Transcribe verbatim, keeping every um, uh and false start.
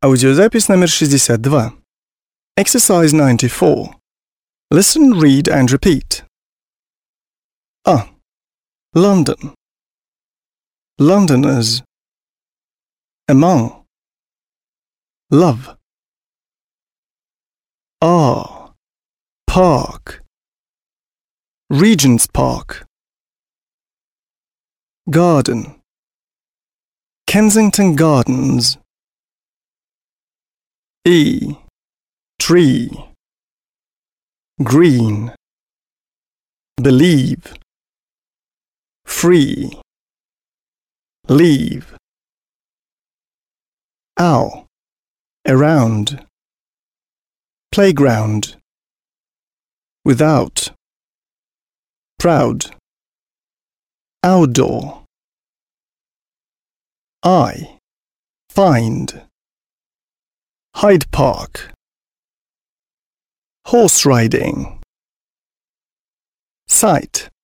Аудиозапись номер шестьдесят два. Exercise ninety-four. Listen, read and repeat. A. London. Londoners. Among. Love. R. Park. Regent's Park. Garden. Kensington Gardens. E. Tree. Green. Believe. Free. Leave. Owl. Around. Playground. Without. Proud. Outdoor. I. Find. Hyde Park. Horse riding. Sight.